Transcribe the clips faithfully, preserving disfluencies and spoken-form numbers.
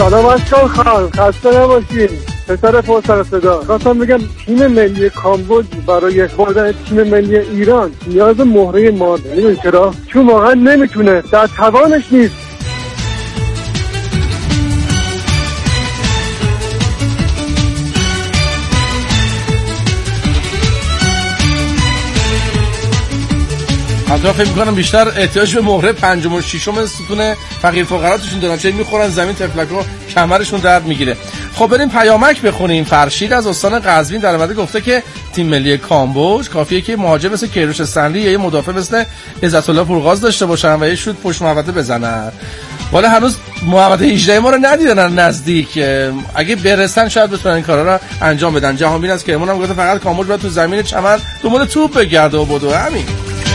سلام اشکال خان، خسته نباشید. پسر پرسر صدا. خواستم بگم تیم ملی کامبوج برای بردن تیم ملی ایران نیاز مهره ما داره. میدونی چرا؟ چون واقعا نمیتونه، در توانش نیست. حتی فکر میکنم بیشتر احتیاج به مهره پنجم و ششم ستون فقیر فقرا توشون دارن، چه میخورن زمین تفلکا کمرشون درد میگیره. خب بریم پیامک بخونیم. فرشید از استان قزوین در اومده گفته که تیم ملی کامبوج کافیه که مهاجم مثل کیروش سنلی یا یه مدافع مثل عزت الله پورغاز داشته باشن و یه شوت پشت محوطه بزنن. ولی هنوز محوطه هجده ما رو ندیدن نزدیک. اگه برسن شاید بتونن این کارا رو انجام بدن. جهانبین از کرمان هم گفته فقط کامبوج باید تو زمین چمن دنبال توپ بگرده و بدو. همین.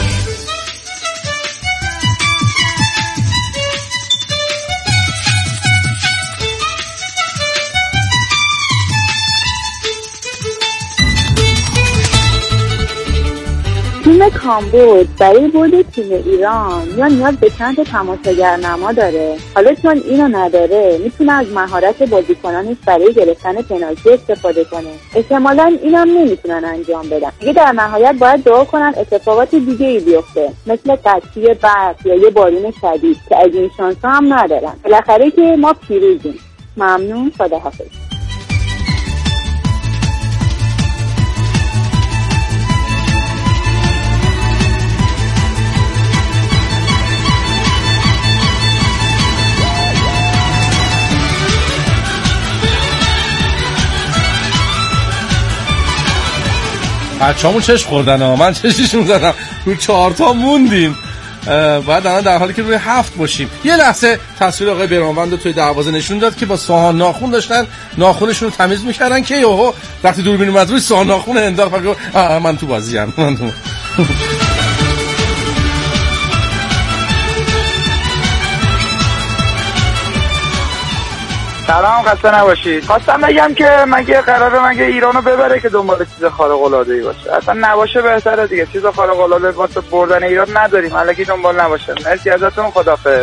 تیم کامبوج برای برد تیم ایران یا نیاز به چند تماشاگرنما داره. حالا چون اینو نداره میتونه از مهارت بازیکنانش برای گرفتن پنالتی استفاده کنه. احتمالاً اینم نمیتونن انجام بدن. دیگه در نهایت باید دعا کنن اتفاقات دیگه ای بیفته، مثل قطعی برق یا یه بارون شدید که از این شانس هم ندارن. بالاخره که ما پیروزیم. ممنون. خداحافظ. بچه‌مون چشم خوردن ها، من چششون زدم رو چهار تا موندیم. بعد الان در حالی که روی هفت باشیم. یه لحظه تصویر آقای برانوند رو توی دروازه نشون داد که با ساهان ناخون داشتن ناخونشون رو تمیز می‌کردن که یهو وقتی دوربین اومد روی ساهان ناخون انداخت فکر من تو بازیام. من تو سلام، خسته نباشید. خواستم بگم که مگه قراره مگه ایرانو ببره که دنبال چیز خارق العاده‌ای باشه؟ اصلا نباشه بهتره دیگه. چیز خارق العاده واسه بردن ایران نداریم. الکی دنبال نباشه. مرسی ازتون. خداحافظ.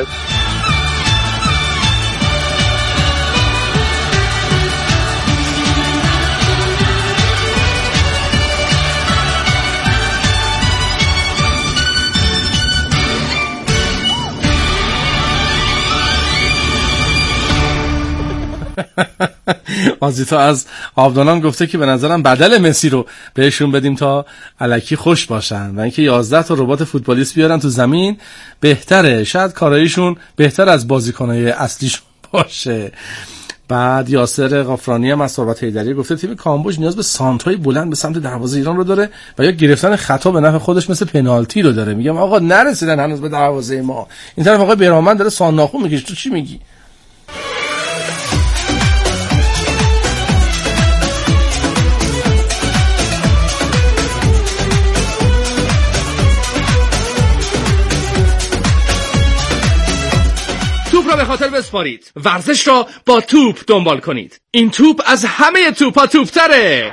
آزیتا از آبدانان گفته که به نظرم بدل مسی رو بهشون بدیم تا الکی خوش باشن و اینکه یازده تا ربات فوتبالیست بیارن تو زمین بهتره، شاید کاراییشون بهتر از بازیکنای اصلیشون باشه. بعد یاسر غفرانی هم از ثروت حیدری گفته تیم کامبوج نیاز به سانترهای بلند به سمت دروازه ایران رو داره و یا گرفتن خطا به نفع خودش مثل پنالتی رو داره. میگم آقا نرسیدن هنوز به دروازه ما. این طرف آقا برامن داره سان ناخون میگه. تو چی میگی؟ توپ را به خاطر بسپارید. ورزش را با توپ دنبال کنید. این توپ از همه توپا توپ‌تره.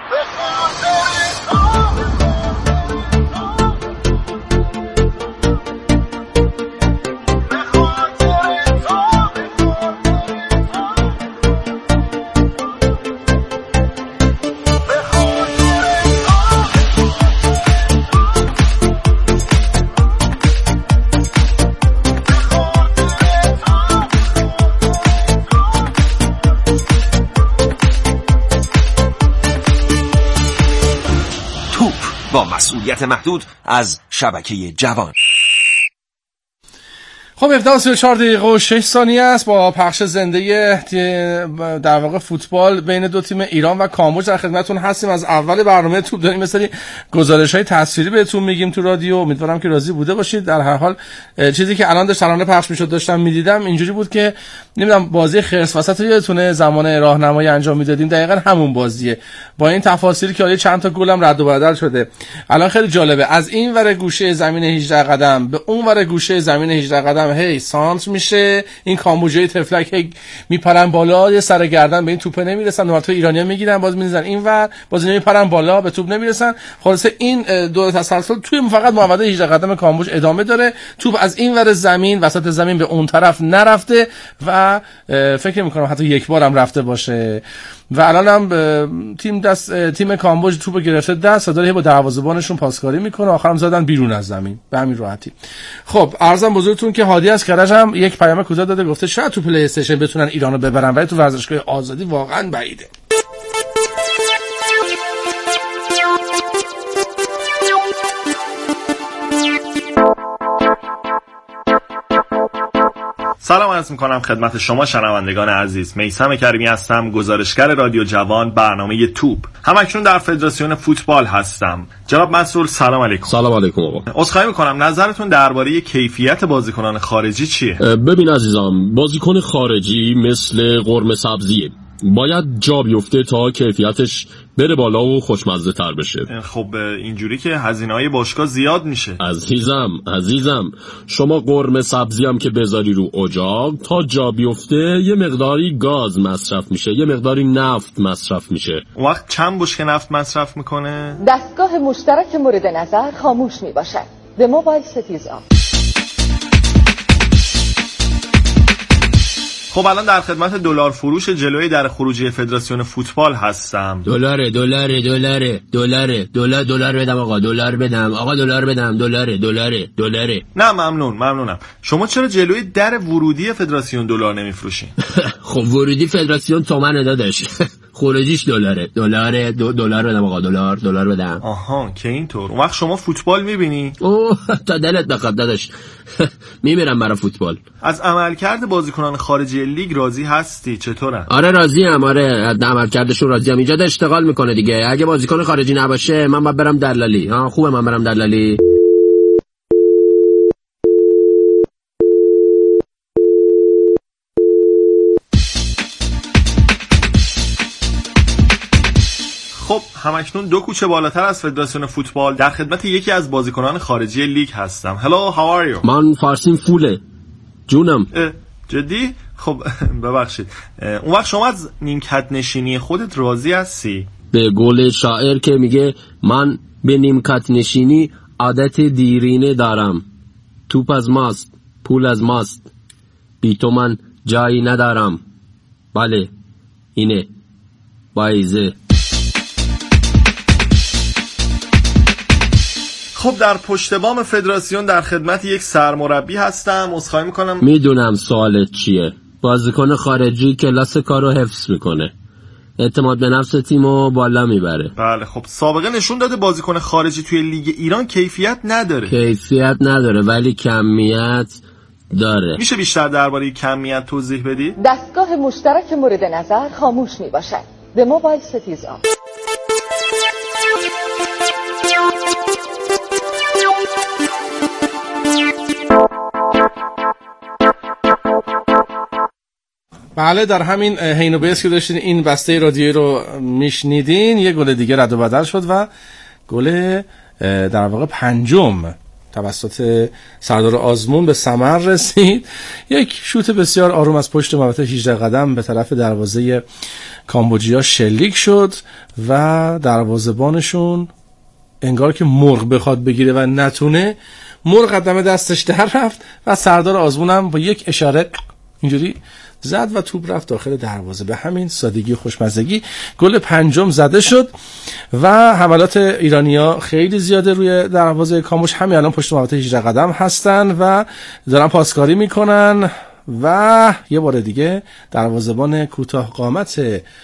با مسئولیت محدود از شبکه جوان. خب هفده و سی و چهار دقیقه و شش ثانیه است با پخش زنده در واقع فوتبال بین دو تیم ایران و کامبوج در خدمتتون هستیم. از اول برنامه توپ داریم مثلا گزارش‌های تصویری بهتون میگیم تو رادیو. امیدوارم که راضی بوده باشید. در هر حال چیزی که الان داشت ترانه پخش میشد داشتم میدیدم اینجوری بود که نمیدونم بازی خرس وسط رو یادتونه زمان راهنمایی انجام میدادیم، دقیقاً همون بازیه با این تفاصیلی که چند تا گلم رد و بدل شده. الان خیلی جالبه، از این ور گوشه زمین هجده قدم به اون ور گوشه زمین هجده قدم هی سانت میشه، این کامبوجای تفلک هی میپرن بالا، یه سر گردن به این توپ نمیرسن، نوبت ایرانی‌ها میگیرن باز میزنن اینور، باز اینا میپرن بالا به توپ نمیرسن. خلاصه این دور تسلسل توی فقط محوطه هجده قدم کامبوج ادامه داره. توپ از این ور زمین وسط زمین به اون طرف نرفته و فکر می‌کنم حتی یک بار هم رفته باشه. و الان هم تیم دست تیم کامبوج توپو گرفته دست و داره با دروازه‌بانشون پاسکاری میکنه، آخرام زدن بیرون از زمین به همین راحتی. خب عرضم بزرگتون که هادی از کرج هم یک پیام کوتاه داده، گفته شاید تو پلی استیشن بتونن ایرانو ببرن ولی تو ورزشگاه آزادی واقعا بعیده. سلام عرض میکنم خدمت شما شنوندگان عزیز. میثم کریمی هستم، گزارشگر رادیو جوان برنامه توپ. همکنون در فدراسیون فوتبال هستم. جناب مسئول سلام علیکم. سلام علیکم آقا. عذرخواهی میکنم، نظرتون درباره کیفیت بازیکنان خارجی چیه؟ ببین عزیزم، بازیکن خارجی مثل قرمه سبزیه، باید جا بیفته تا کیفیتش بره بالا و خوشمزه تر بشه. خب اینجوری که هزینه‌های باشگاه زیاد میشه. عزیزم عزیزم شما قرمه سبزی هم که بذاری رو اجاق تا جا بیفته یه مقداری گاز مصرف میشه، یه مقداری نفت مصرف میشه. اون وقت چند بشکه نفت مصرف میکنه؟ دستگاه مشترک مورد نظر خاموش میباشد. The mobile set is on. خب الان در خدمت دلار فروش جلوی در خروجی فدراسیون فوتبال هستم. دلار دلار دلار دلار دلار دلار بدم آقا، دلار بدم آقا، دلار بدم، دلار دلار دلار. نه ممنون ممنونم. شما چرا جلوی در ورودی فدراسیون دلار نمیفروشین؟ خب ورودی فدراسیون تومنه داداش، خروجیش دلاره. دلار دلار بدم آقا، دلار دلار بدم. آها که اینطور. اون وقت شما فوتبال میبینی؟ اوه تا دلت بخواد داداش. میمیرم برای فوتبال. از عملکرد بازیکنان خارجی لیگ راضی هستی؟ چطوره؟ آره راضی ام، آره از عملکردشون راضی ام. ایجاد اشتغال میکنه دیگه. اگه بازیکن خارجی نباشه من باید برم دلالی. ها خوبه من برم دلالی. خب همکنون دو کوچه بالاتر از فدراسیون فوتبال در خدمت یکی از بازیکنان خارجی لیگ هستم. Hello, how are you؟ من فارسیم فوله جونم. جدی؟ خب ببخشید. اون وقت شما از نیمکت نشینی خودت راضی هستی؟ به قول شاعر که میگه من به نیمکت نشینی عادت دیرینه دارم. توپ از ماست، پول از ماست، بی تو من جایی ندارم. بله اینه بایزه. خب در پشت بام فدراسیون در خدمت یک سرمربی هستم. عذرخواهی میکنم. میدونم سوالت چیه. بازیکن خارجی کلاس کارو حفظ میکنه، اعتماد به نفس تیمو بالا میبره. بله خب سابقه نشون داده بازیکن خارجی توی لیگ ایران کیفیت نداره. کیفیت نداره ولی کمیت داره. میشه بیشتر درباره کمیت توضیح بدی؟ دستگاه مشترک مورد نظر خاموش میباشد. The mobile set is on. بله در همین حین و بیس که داشتین این بسته رادیویی رو میشنیدین، یه گل دیگه رد و بدل شد و گل در واقع پنجم توسط سردار آزمون به ثمر رسید. یک شوت بسیار آروم از پشت محوطه هجده قدم به طرف دروازه کامبوجیا شلیک شد و دروازه‌بانشون انگار که مرغ بخواد بگیره و نتونه، مرغ قدم دستش در رفت و سردار آزمون هم با یک اشاره اینجوری زد و توپ رفت داخل دروازه. به همین سادگی و خوشمزگی گل پنجم زده شد و حملات ایرانی‌ها خیلی زیاده روی دروازه کامبوج. همین الان پشت محوطه هجده قدم هستن و دارن پاسکاری میکنن و یه بار دیگه دروازه‌بان کوتاه قامت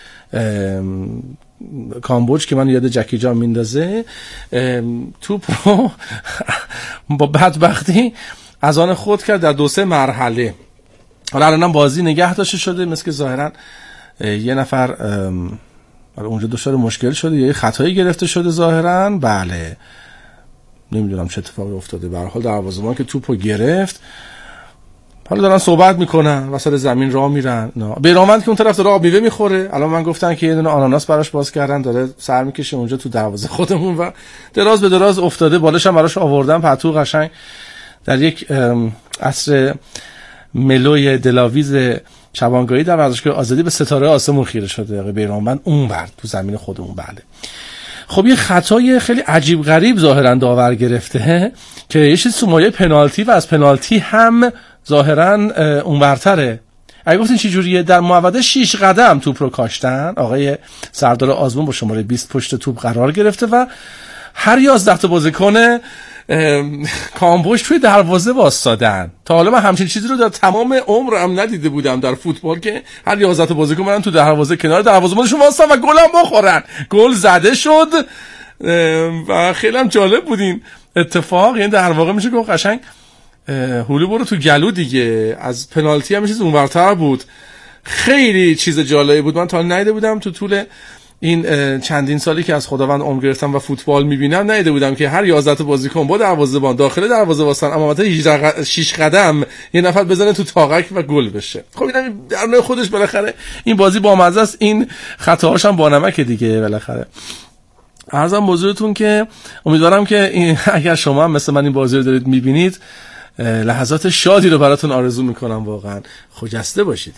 کامبوج که من یاد جکی جان میندازه توپ رو با بدبختی از آن خود کرد در دو سه مرحله. حالا الانم بازی نگه داشته شده، مثل که ظاهرا یه نفر اونجا دچار مشکل شده یا یه خطایی گرفته شده ظاهرا. بله نمیدونم چه اتفاقی افتاده. به هر حال دروازه‌بان که توپو گرفت حالا دارن صحبت میکنن، وسط زمین راه میرن. بیرامند که اون طرف داره آب میوه میخوره. الان من گفتن که یه دونه آناناس براش باز کردن، داره سر میکشه اونجا تو دروازه خودمون و دراز به دراز افتاده. بالش هم براش آوردن، پتو قشنگ در یک عصر ملوی دلاویز شبانگاهی در ورزشگاه آزادی به ستاره آسمون خیره شده آقای بیرانوند اون برد تو زمین خودمون. بله خب یه خطای خیلی عجیب غریب ظاهرا داور گرفته که یه چیز سومایه پنالتی و از پنالتی هم ظاهرا اونورتره. اگه گفتین چی جوریه؟ در محوطه شش قدم توپ رو کاشتن، آقای سردار آزمون با شماره بیست پشت توپ قرار گرفته و هر یازده تا بازیکن کامبوج توی دروازه واسادن. تا حالا من همچین چیزی رو در تمام عمرم ندیده بودم در فوتبال که هر یازده تا بازیکن برن تو دروازه کنار دروازه‌بانشون واسن و گل هم بخورن. گل زده شد و خیلی هم جالب بود این اتفاق. یعنی در واقع میشه گفت قشنگ هولی برو تو گلو دیگه. از پنالتی هم چیز اونورتر بود. خیلی چیز جالبی بود. من تا ندیده بودم تو طول این چندین سالی که از خداوند عمر گرفتم و فوتبال میبینم ندیده بودم که هر یازده تا بازیکن با دروازه‌بان داخل دروازه واسن اما البته هجده شش قدم یه نفر بزنه تو تاقک و گل بشه. خب اینم در نوع خودش بالاخره این بازی بامزه است. این خطاهاش هم با نمک دیگه بالاخره. عرضم حضورتون که امیدوارم که این اگر شما هم مثل من این بازی رو دارید میبینید لحظات شادی رو براتون آرزو میکنم. واقعا خجسته باشید.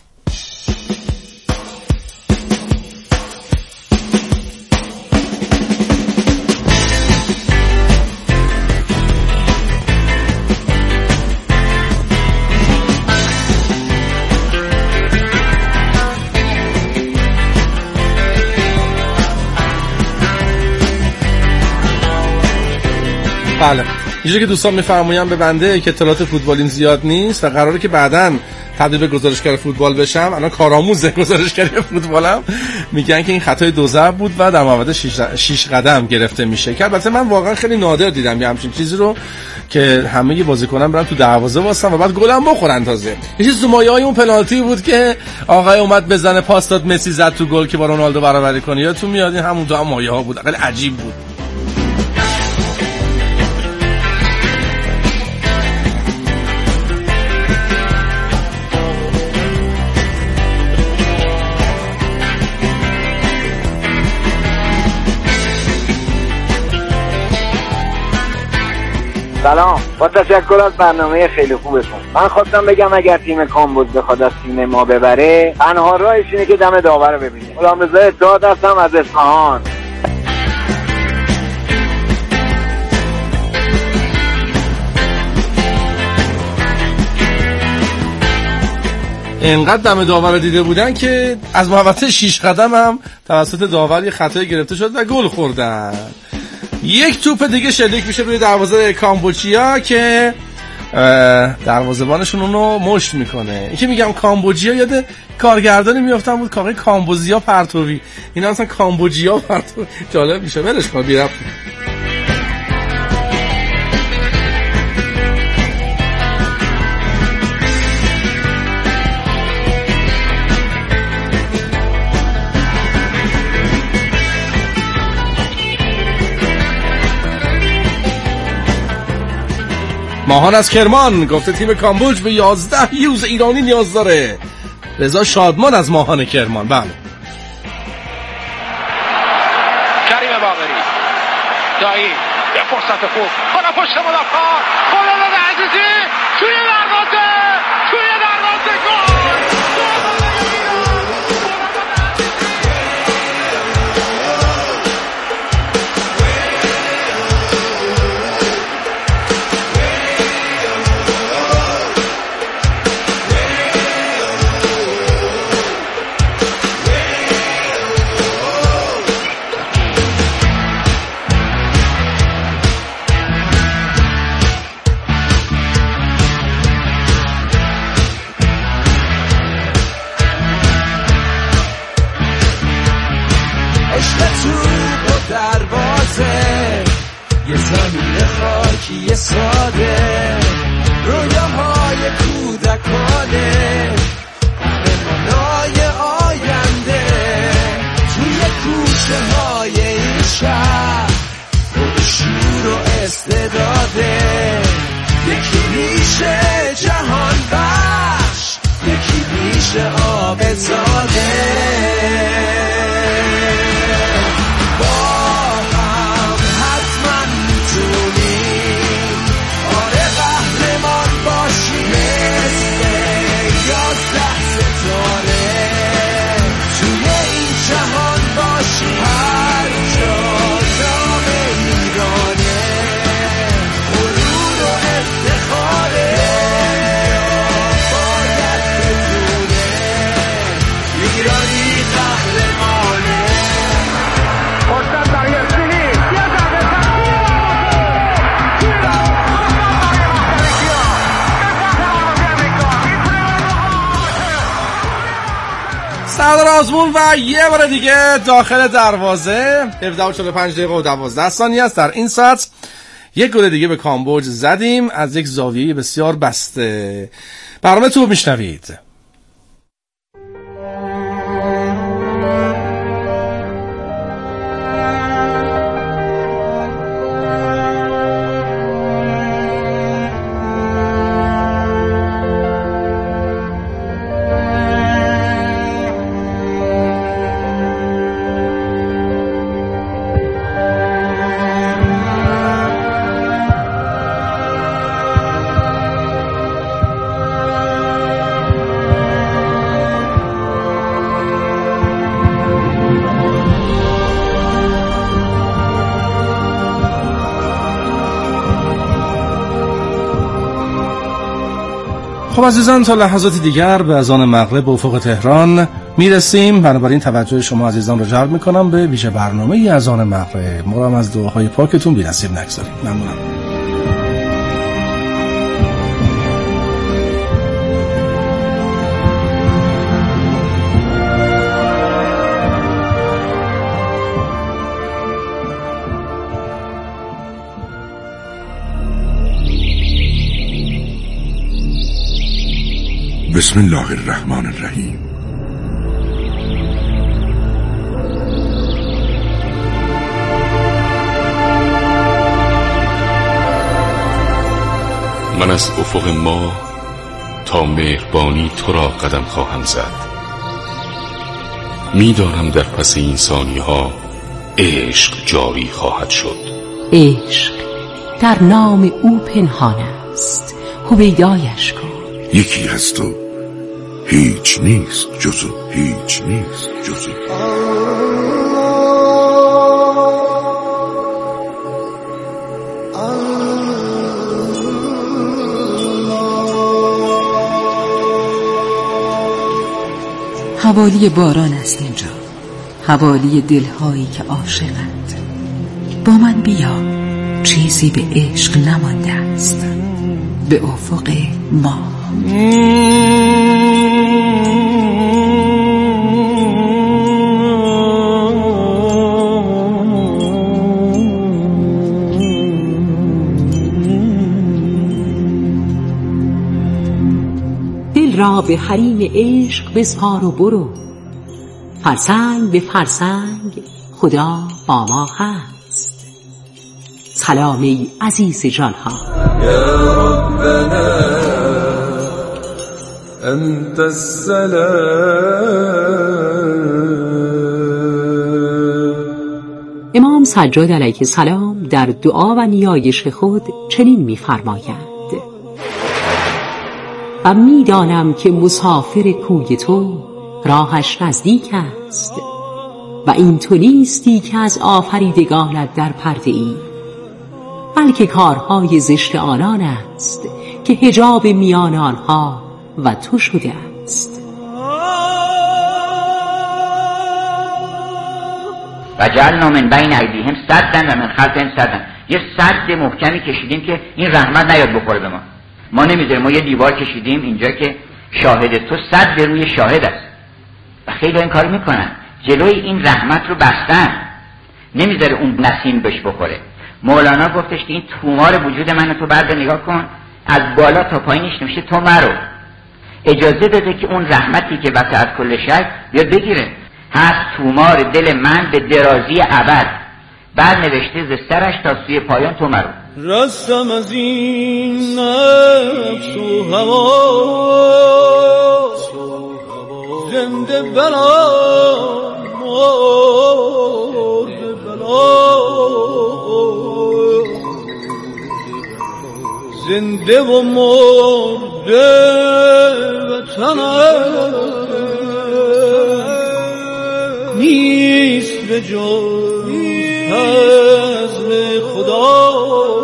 بله اینجوری که دوستان میفرمایند به بنده که اطلاعات فوتبالیم زیاد نیست و قراره که بعداً تبدیل به گزارشگر فوتبال بشم، الان کارآموز گزارشگری فوتبالم، میگن که این خطای دو ضرب بود و در محوطه شش قدم گرفته میشه که البته من واقعا خیلی نادر دیدم یه همچین چیزی رو که همه بازیکنان برن تو دروازه واسن و بعد گلم بخورن. تازه یه چیز زمایه‌های اون پنالتی بود که آقای اومد بزنه پاس داد مسی زد تو گل که با رونالدو برابری کنه. یادتون میاد این همون دو مایه‌ها بود. خیلی عجیب بود. سلام، با تشکر از برنامه خیلی خوبتون. من خواستم بگم اگر تیم کامبوج بخواد از تیم ما ببره تنها راهش اینه که دم داور رو ببینه. غلامرضا اتحاد هستم از اصفهان. اینقدر دم داور رو دیده بودن که از محوطه شش قدم هم توسط داور یه خطای گرفته شد و گل خوردن. یک توپ دیگه شلیک میشه روی دروازه کامبوجیا که دروازه‌بانشون اونو مشت میکنه. این که میگم کامبوجیا یاد کارگردانی میافتم بود که آقای کامبوزیا پرتوی، اینا اصلا کامبوجیا پرتوی. جالب میشه ولش کن بی ربط. ماهان از کرمان گفته تیم کامبوج به یازده یوز ایرانی نیاز داره. رضا شادمان از ماهان کرمان. بله کریم باقری دایی یه فرصت خوب خدا پشت مدافع خلال عزیزی توی دروازه توی دروازه گل. یه ساده رویاهای کودکانه قهرمانای آینده توی کوچه های این شهر پر شور و استعداده. یکی میشه جهان بخش یکی میشه عابدزاده. با هم حتما میتونیم آره قهرمان سردار آزمون و یه بار دیگه داخل دروازه. هفده و چهل و پنج دقیقه و دوازده ثانیه است در این ساعت. یک گل دیگه به کامبوج زدیم از یک زاویه بسیار بسته. برنامه تو میشنوید. خب عزیزان، تا لحظات دیگر به اذان مغرب به افق تهران میرسیم. بنابراین توجه شما عزیزان رو جلب میکنم به ویژه برنامه اذان مغرب. ما هم از دعاهای پاکتون بی نصیب نگذاریم. ممنونم. بسم الله الرحمن الرحیم. من از افق ما تا مهربانی تو را قدم خواهم زد. میدانم در پس این ثانیه ها عشق جاری خواهد شد. عشق در نام او پنهان است، هویدایش کن. یکی هست و هیچ نیست جزو هیچ نیست جزو حوالی باران است اینجا، حوالی دلهایی که عاشقند. با من بیا، چیزی به عشق نمانده است. به افق ما دل را به حریم عشق بسپار و برو. فرسنگ به فرسنگ خدا با ما هست. سلام ای عزیز جانها. یا ربنا انت السلام. امام سجاد علیه السلام در دعا و نیایش خود چنین می‌فرمایند: و می‌دانم که مسافر کوی تو راهش نزدیک است و این تو نیستی که از آفریدگانت در پرده ای، بلکه کارهای زشت آنان است که حجاب میان آنها و تو شده است. و جعلنا من بین ایدیهم سدا و من خلفهم سدا. یه سد محکمی کشیدیم که این رحمت نیاد بخوره به ما. ما نمیذاریم. ما یه دیوار کشیدیم اینجا که شاهد تو سد روی شاهد است و خیلی این کار میکنن، جلوی این رحمت رو بستن، نمیذاره اون نسیم بهش بخوره. مولانا گفتش که این تومار وجود من تو برد نگاه کن، از بالا تا پایینش نمیشه تو مرو. اجازه بده که اون رحمتی که وقت از کل شر بیاد بگیره. هست تومار دل من به درازی ابد، بعد نوشته ز سرش تا سوی پایان تو مرو. رستم از این نفس و هوا، زنده بلا مرد بلا، زنده و مرده وطنم نیست به جز فضل خدا.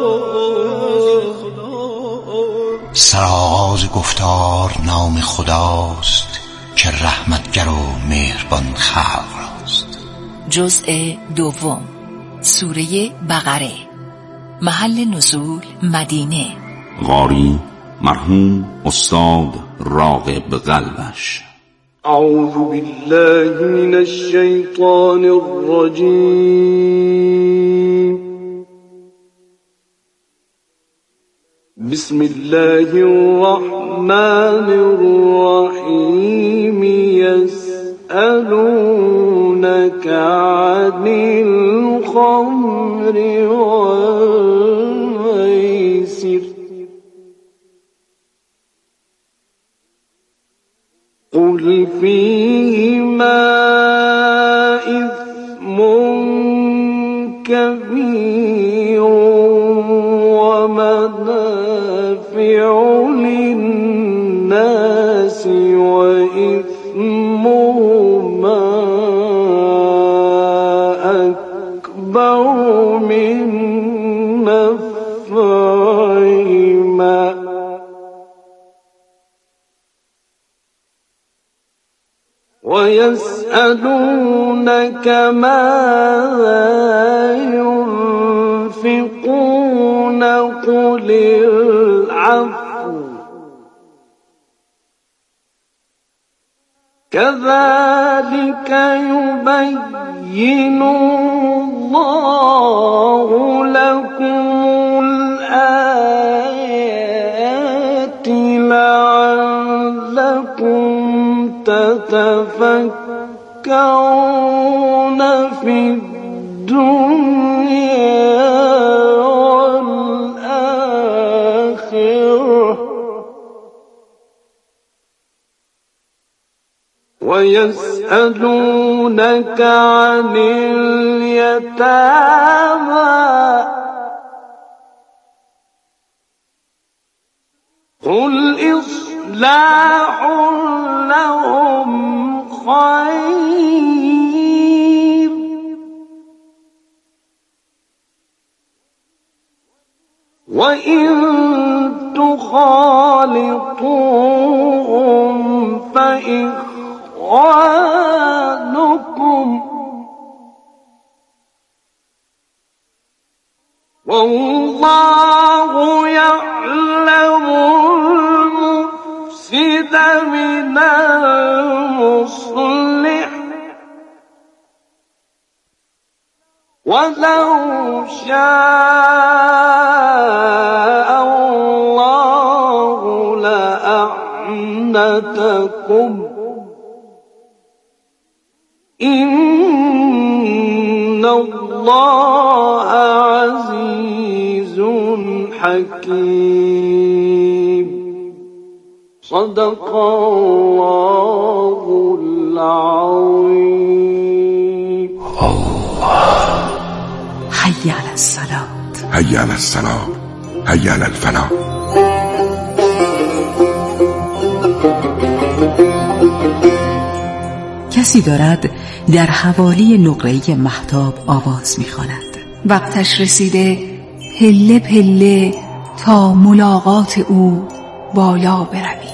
سرآغاز گفتار نام خداست که رحمتگر و مهربان خلق راست. جزء دوم، سوره بقره. محل نزول مدینه. قاری مرحوم استاد راغب قلبش. أعوذ بالله من الشيطان الرجيم. بسم الله الرحمن الرحيم. يسألونك عن الخمر والميسر قل فيهما إثم كبير ومنافع للناس وإثمهما أكبر من نفعهما ويسألونك ماذا ينفقون قل العفو كذلك يبين الله لكم الآيات لعلكم تتفكرون في الدنيا والآخرة ويسألونك عن اليتامى قل إصلاح لهم خير وإن تخالطوهم فإخوانكم والله يعلم المفسد من المصلح ولو شاء الله لأعنتكم إن الله عزيز حكيم. صدق الله العظيم. حي على الصلاة. حي على الصلاة. حي على الفلاح. کسی دارد در حوالی نقره مهتاب آواز می‌خواند. وقتش رسیده پله پله تا ملاقات او بالا بروی.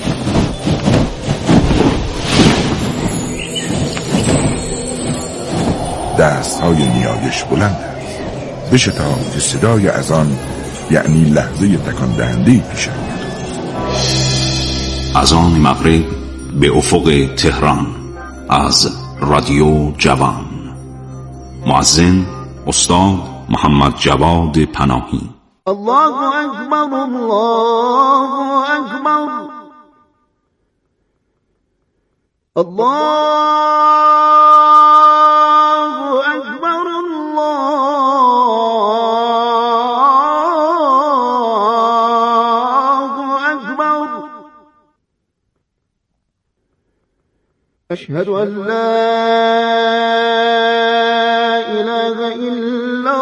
دست های نیایش بلند است. بشتاب که صدای اذان یعنی لحظه تکان دهنده پیش آید. اذان مغرب به افق تهران از رادیو جوان. مؤذن استاد محمد جواد پناهی. الله اکبر الله اکبر الله اکبر الله اکبر. اشهد ان لا اله الا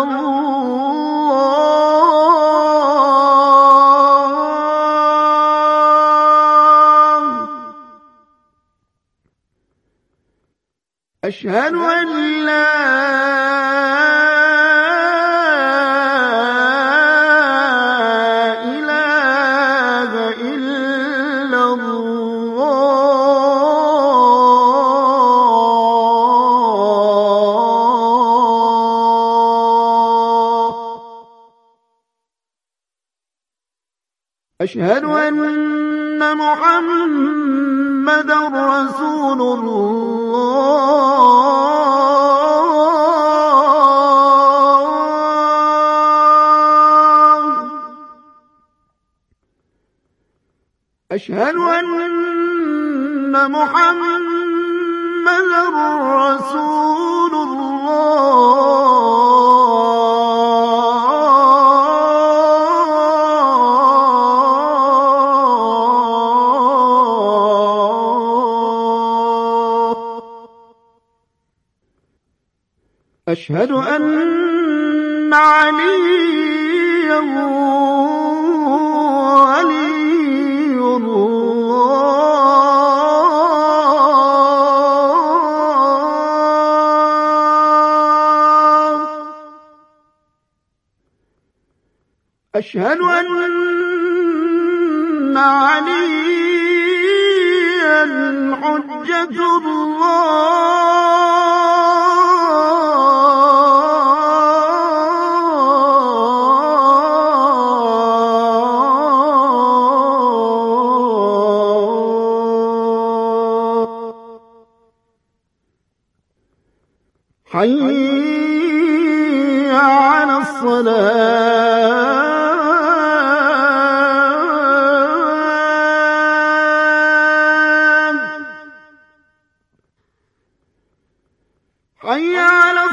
الله. أشهد أن لا إله إلا الله. أشهد أن محمد رسول الله أشهد أن محمدا رسول الله أشهد أن عليا ولي الله أشهد أن عليا حجة الله حي على الصلاة حي على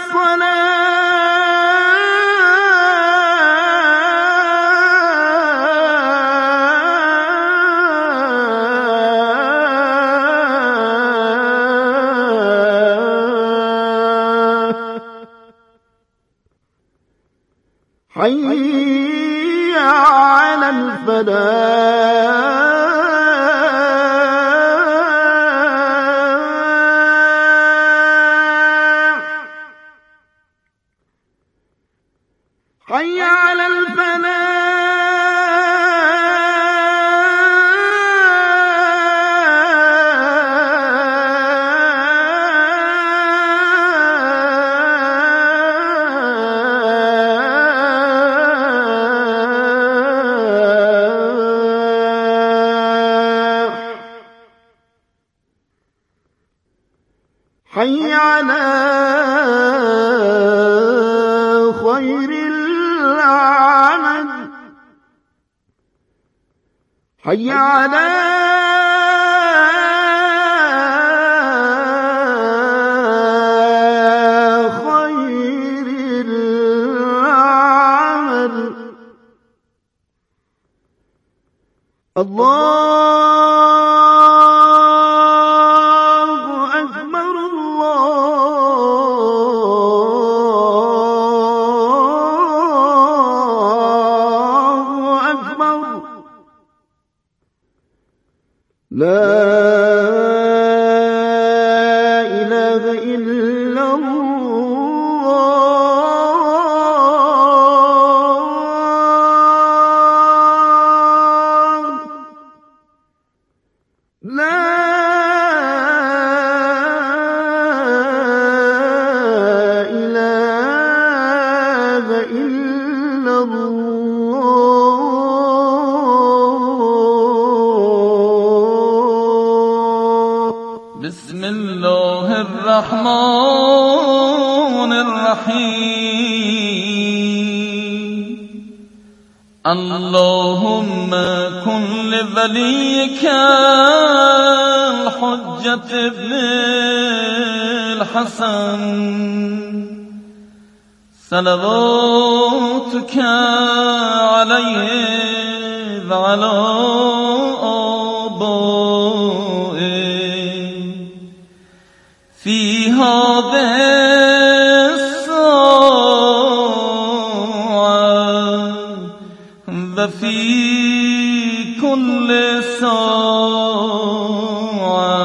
الصلاة حي على الفلاح حي على الفلاح حي على خير العمل حي على خير العمل الله أكبر الله أكبر لا إله إلا الله لا إله إلا الله بسم الله الرحمن الرحيم اللهم كن لوليك الحجة ابن الحسن صلواتك عليه وعلى آبائه في هذه الساعة وفي